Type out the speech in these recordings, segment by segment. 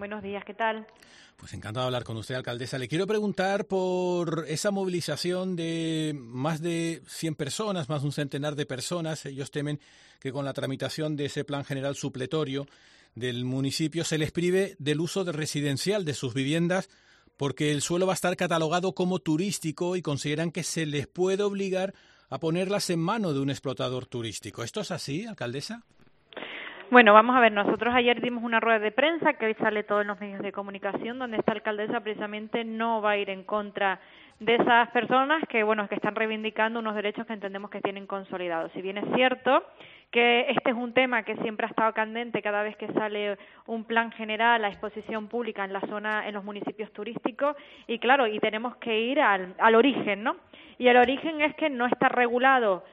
Buenos días, ¿qué tal? Pues encantado de hablar con usted, alcaldesa. Le quiero preguntar por esa movilización de más de 100 personas, más de un centenar de personas. Ellos temen que con la tramitación de ese plan general supletorio del municipio se les prive del uso residencial de sus viviendas porque el suelo va a estar catalogado como turístico y consideran que se les puede obligar a ponerlas en mano de un explotador turístico. ¿Esto es así, alcaldesa? Bueno, vamos a ver, nosotros ayer dimos una rueda de prensa que hoy sale todo en los medios de comunicación, donde esta alcaldesa precisamente no va a ir en contra de esas personas que, bueno, que están reivindicando unos derechos que entendemos que tienen consolidados. Si bien es cierto que este es un tema que siempre ha estado candente cada vez que sale un plan general a exposición pública en la zona, en los municipios turísticos, y claro, y tenemos que ir al origen, ¿no? Y el origen es que no está regulado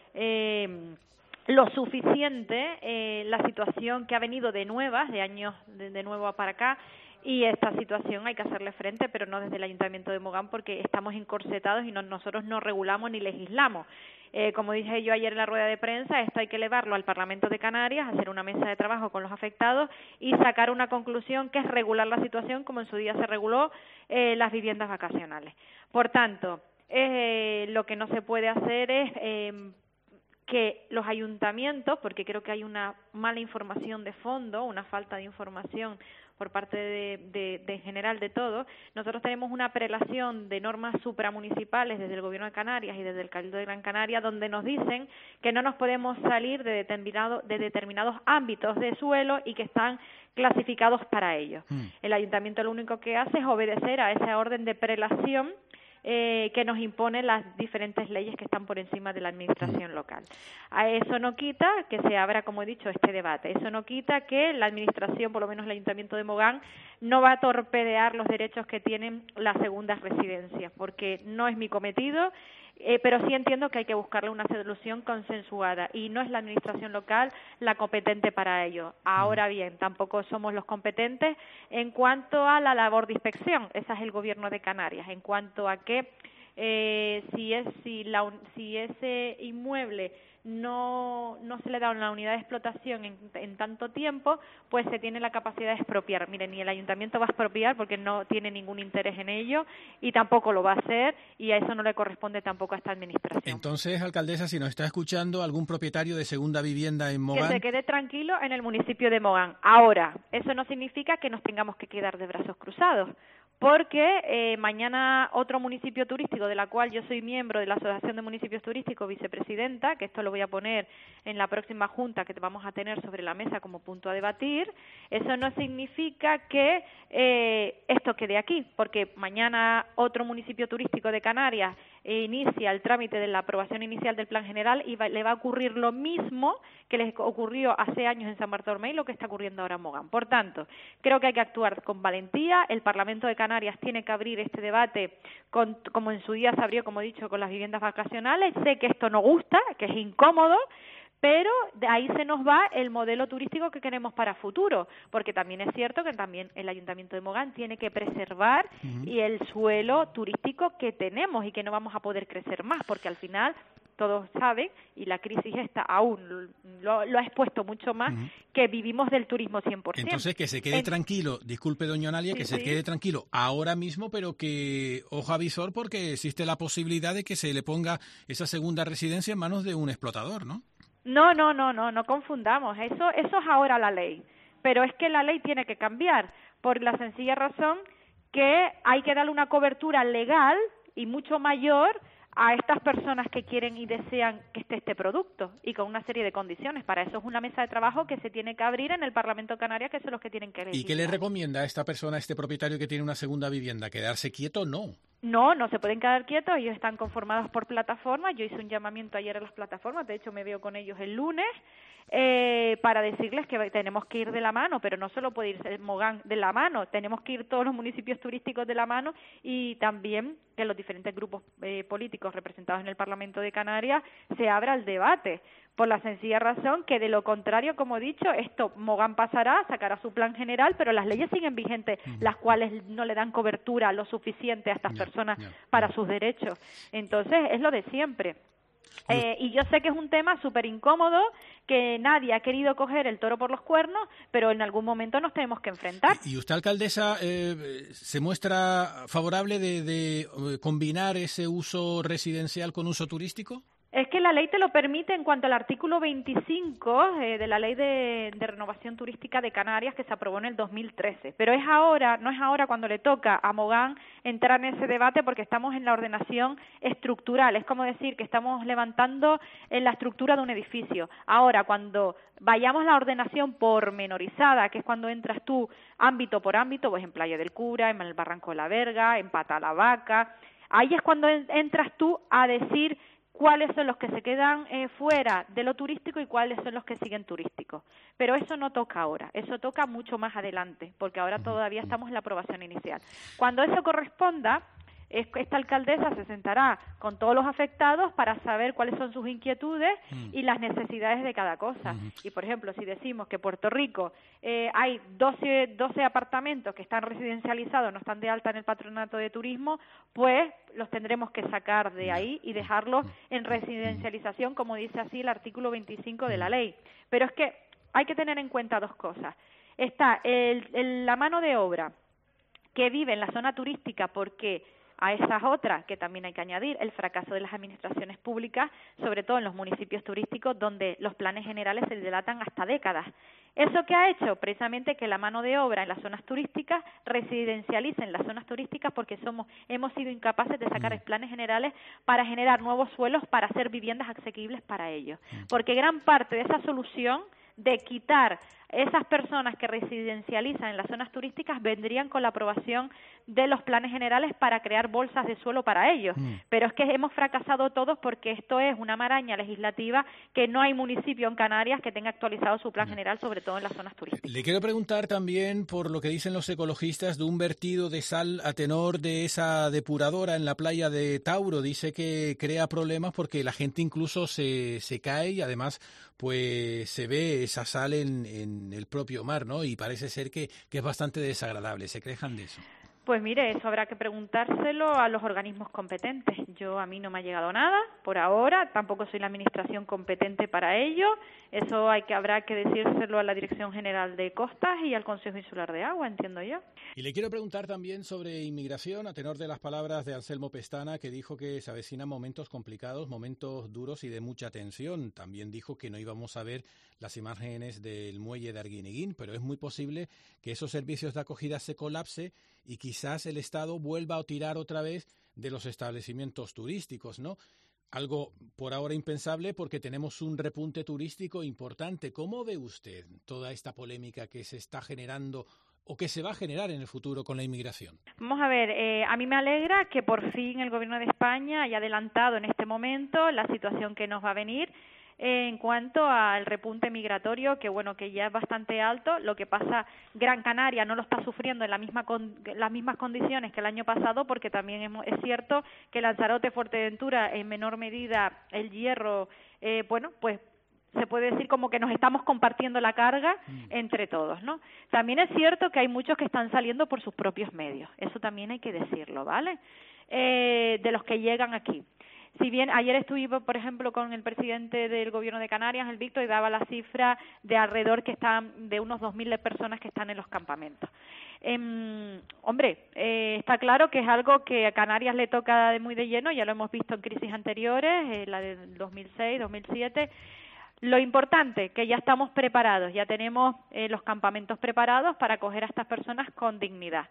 lo suficiente la situación que ha venido de nuevas, de años de nuevo para acá, y esta situación hay que hacerle frente, pero no desde el Ayuntamiento de Mogán, porque estamos encorsetados y nosotros no regulamos ni legislamos. Como dije yo ayer en la rueda de prensa, esto hay que elevarlo al Parlamento de Canarias, hacer una mesa de trabajo con los afectados y sacar una conclusión que es regular la situación como en su día se reguló las viviendas vacacionales. Por tanto, lo que no se puede hacer es que los ayuntamientos, porque creo que hay una mala información de fondo, una falta de información por parte de en general de todo, nosotros tenemos una prelación de normas supramunicipales desde el Gobierno de Canarias y desde el Cabildo de Gran Canaria, donde nos dicen que no nos podemos salir de determinados ámbitos de suelo y que están clasificados para ello. El ayuntamiento lo único que hace es obedecer a esa orden de prelación que nos imponen las diferentes leyes que están por encima de la administración local. A eso no quita que se abra, como he dicho, este debate. Eso no quita que la administración, por lo menos el Ayuntamiento de Mogán, no va a torpedear los derechos que tienen las segundas residencias, porque no es mi cometido, pero sí entiendo que hay que buscarle una solución consensuada y no es la administración local la competente para ello. Ahora bien, tampoco somos los competentes en cuanto a la labor de inspección, esa es el Gobierno de Canarias, en cuanto a que si ese inmueble no se le da una unidad de explotación en tanto tiempo, pues se tiene la capacidad de expropiar. Miren, ni el ayuntamiento va a expropiar porque no tiene ningún interés en ello y tampoco lo va a hacer y a eso no le corresponde tampoco a esta administración. Entonces, alcaldesa, si nos está escuchando algún propietario de segunda vivienda en Mogán, que se quede tranquilo en el municipio de Mogán. Ahora, eso no significa que nos tengamos que quedar de brazos cruzados, porque mañana otro municipio turístico, de la cual yo soy miembro de la Asociación de Municipios Turísticos, vicepresidenta, que esto lo voy a poner en la próxima junta que vamos a tener sobre la mesa como punto a debatir, eso no significa que esto quede aquí, porque mañana otro municipio turístico de Canarias inicia el trámite de la aprobación inicial del plan general y le va a ocurrir lo mismo que les ocurrió hace años en San Bartolomé y lo que está ocurriendo ahora en Mogán. Por tanto, creo que hay que actuar con valentía. El Parlamento de Canarias tiene que abrir este debate como en su día se abrió, como he dicho, con las viviendas vacacionales. Sé que esto no gusta, que es incómodo, pero de ahí se nos va el modelo turístico que queremos para futuro, porque también es cierto que también el Ayuntamiento de Mogán tiene que preservar y el suelo turístico que tenemos y que no vamos a poder crecer más, porque al final todos saben, y la crisis esta aún lo ha expuesto mucho más, que vivimos del turismo 100%. Entonces, que se quede tranquilo, disculpe doña Analia, que se quede tranquilo ahora mismo, pero que ojo avisor porque existe la posibilidad de que se le ponga esa segunda residencia en manos de un explotador, ¿no? No confundamos, eso es ahora la ley, pero es que la ley tiene que cambiar por la sencilla razón que hay que darle una cobertura legal y mucho mayor a estas personas que quieren y desean que esté este producto y con una serie de condiciones. Para eso es una mesa de trabajo que se tiene que abrir en el Parlamento de Canarias, que son los que tienen que legislar. ¿Y qué le recomienda a esta persona, a este propietario que tiene una segunda vivienda? ¿Quedarse quieto? No. No se pueden quedar quietos, ellos están conformados por plataformas, yo hice un llamamiento ayer a las plataformas, de hecho me veo con ellos el lunes, para decirles que tenemos que ir de la mano, pero no solo puede irse Mogán de la mano, tenemos que ir todos los municipios turísticos de la mano y también que los diferentes grupos políticos representados en el Parlamento de Canarias se abra el debate, por la sencilla razón que de lo contrario, como he dicho, esto Mogán pasará, sacará su plan general, pero las leyes siguen vigentes, las cuales no le dan cobertura lo suficiente a estas personas para sus derechos. Entonces, es lo de siempre. Y yo sé que es un tema súper incómodo, que nadie ha querido coger el toro por los cuernos, pero en algún momento nos tenemos que enfrentar. ¿Y usted, alcaldesa, se muestra favorable de combinar ese uso residencial con uso turístico? Es que la ley te lo permite en cuanto al artículo 25 de la Ley de Renovación Turística de Canarias, que se aprobó en el 2013. Pero no es ahora cuando le toca a Mogán entrar en ese debate, porque estamos en la ordenación estructural. Es como decir que estamos levantando en la estructura de un edificio. Ahora, cuando vayamos a la ordenación pormenorizada, que es cuando entras tú ámbito por ámbito, pues en Playa del Cura, en el Barranco de la Verga, en Pata la Vaca, ahí es cuando entras tú a decir cuáles son los que se quedan fuera de lo turístico y cuáles son los que siguen turísticos. Pero eso no toca ahora, eso toca mucho más adelante, porque ahora todavía estamos en la aprobación inicial. Cuando eso corresponda, esta alcaldesa se sentará con todos los afectados para saber cuáles son sus inquietudes y las necesidades de cada cosa. Y, por ejemplo, si decimos que Puerto Rico hay 12 apartamentos que están residencializados, no están de alta en el patronato de turismo, pues los tendremos que sacar de ahí y dejarlos en residencialización, como dice así el artículo 25 de la ley. Pero es que hay que tener en cuenta dos cosas. Está la mano de obra que vive en la zona turística, porque a esas otras, que también hay que añadir, el fracaso de las administraciones públicas, sobre todo en los municipios turísticos, donde los planes generales se dilatan hasta décadas. ¿Eso qué ha hecho? Precisamente que la mano de obra en las zonas turísticas residencialice en las zonas turísticas, porque hemos sido incapaces de sacar planes generales para generar nuevos suelos para hacer viviendas asequibles para ellos. Porque gran parte de esa solución de quitar esas personas que residencializan en las zonas turísticas vendrían con la aprobación de los planes generales para crear bolsas de suelo para ellos. Pero es que hemos fracasado todos, porque esto es una maraña legislativa que no hay municipio en Canarias que tenga actualizado su plan general, sobre todo en las zonas turísticas. Le quiero preguntar también por lo que dicen los ecologistas de un vertido de sal a tenor de esa depuradora en la playa de Tauro. Dice que crea problemas porque la gente incluso se cae y además pues se ve esa sal en el propio mar, ¿no? Y parece ser que es bastante desagradable. ¿Se quejan de eso? Pues mire, eso habrá que preguntárselo a los organismos competentes. A mí no me ha llegado nada por ahora, tampoco soy la administración competente para ello. Eso habrá que decírselo a la Dirección General de Costas y al Consejo Insular de Agua, entiendo yo. Y le quiero preguntar también sobre inmigración, a tenor de las palabras de Anselmo Pestana, que dijo que se avecinan momentos complicados, momentos duros y de mucha tensión. También dijo que no íbamos a ver las imágenes del muelle de Arguineguín, pero es muy posible que esos servicios de acogida se colapse y quizás el Estado vuelva a tirar otra vez de los establecimientos turísticos, ¿no? Algo por ahora impensable, porque tenemos un repunte turístico importante. ¿Cómo ve usted toda esta polémica que se está generando o que se va a generar en el futuro con la inmigración? Vamos a ver, a mí me alegra que por fin el Gobierno de España haya adelantado en este momento la situación que nos va a venir en cuanto al repunte migratorio, que que ya es bastante alto. Lo que pasa, Gran Canaria no lo está sufriendo en las mismas condiciones que el año pasado, porque también es cierto que Lanzarote, Fuerteventura, en menor medida El Hierro, pues se puede decir como que nos estamos compartiendo la carga entre todos, ¿no? También es cierto que hay muchos que están saliendo por sus propios medios, eso también hay que decirlo, ¿vale? De los que llegan aquí. Si bien ayer estuve, por ejemplo, con el presidente del Gobierno de Canarias, el Víctor, y daba la cifra de alrededor de unos 2.000 personas que están en los campamentos. Está claro que es algo que a Canarias le toca muy de lleno, ya lo hemos visto en crisis anteriores, la del 2006, 2007. Lo importante, que ya estamos preparados, ya tenemos los campamentos preparados para acoger a estas personas con dignidad.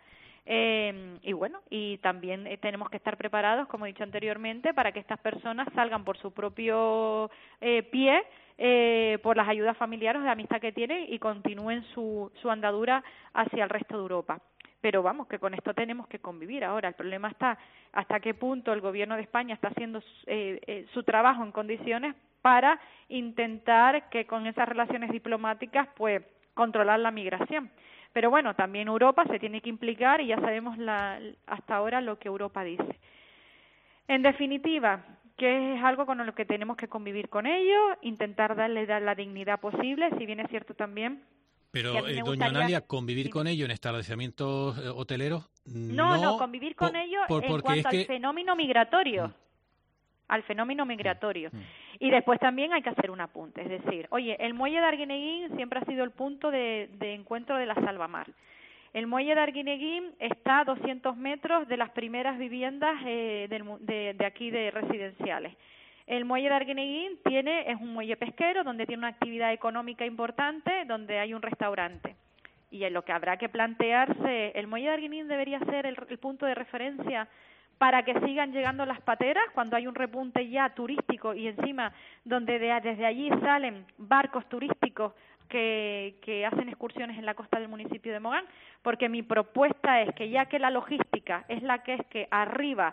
Y también tenemos que estar preparados, como he dicho anteriormente, para que estas personas salgan por su propio pie, por las ayudas familiares de amistad que tienen, y continúen su andadura hacia el resto de Europa. Pero vamos, que con esto tenemos que convivir. Ahora, el problema está hasta qué punto el Gobierno de España está haciendo su trabajo en condiciones para intentar que con esas relaciones diplomáticas pues controlar la migración. Pero bueno, también Europa se tiene que implicar, y ya sabemos hasta ahora lo que Europa dice. En definitiva, que es algo con lo que tenemos que convivir con ellos, intentar dar la dignidad posible, si bien es cierto también. Pero, doña Analia, ¿convivir con ellos en establecimientos hoteleros? No, convivir con ellos en cuanto al fenómeno migratorio. al fenómeno migratorio. Y después también hay que hacer un apunte, es decir, oye, el muelle de Arguineguín siempre ha sido el punto de encuentro de la salvamar. El muelle de Arguineguín está a 200 metros de las primeras viviendas de aquí de residenciales. El muelle de Arguineguín es un muelle pesquero donde tiene una actividad económica importante, donde hay un restaurante. Y en lo que habrá que plantearse, el muelle de Arguineguín debería ser el punto de referencia para que sigan llegando las pateras cuando hay un repunte ya turístico y encima donde desde allí salen barcos turísticos que hacen excursiones en la costa del municipio de Mogán, porque mi propuesta es que ya que la logística es la que arriba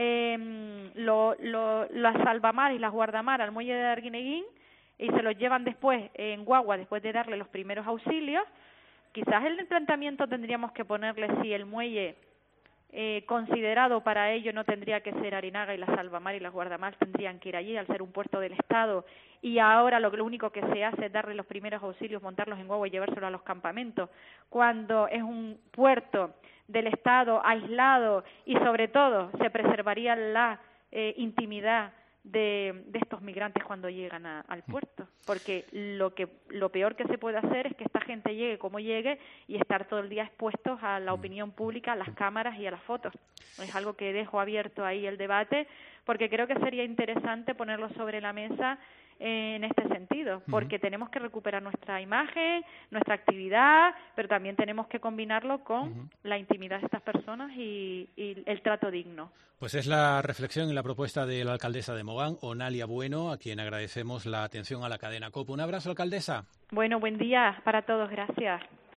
las salvamar y las guardamar al muelle de Arguineguín y se los llevan después en guagua después de darle los primeros auxilios, quizás el planteamiento tendríamos que ponerle si el muelle considerado para ello no tendría que ser Arinaga y la salvamar y las guardamar tendrían que ir allí al ser un puerto del Estado y ahora lo único que se hace es darle los primeros auxilios, montarlos en guagua y llevárselos a los campamentos, cuando es un puerto del Estado aislado y sobre todo se preservaría la intimidad de estos migrantes cuando llegan al puerto, porque lo peor que se puede hacer es que esta gente llegue como llegue y estar todo el día expuestos a la opinión pública, a las cámaras y a las fotos. Es algo que dejo abierto ahí el debate, porque creo que sería interesante ponerlo sobre la mesa en este sentido, porque tenemos que recuperar nuestra imagen, nuestra actividad, pero también tenemos que combinarlo con la intimidad de estas personas y el trato digno. Pues es la reflexión y la propuesta de la alcaldesa de Mogán, Onalia Bueno, a quien agradecemos la atención a la cadena COPE. Un abrazo, alcaldesa. Bueno, buen día para todos, gracias.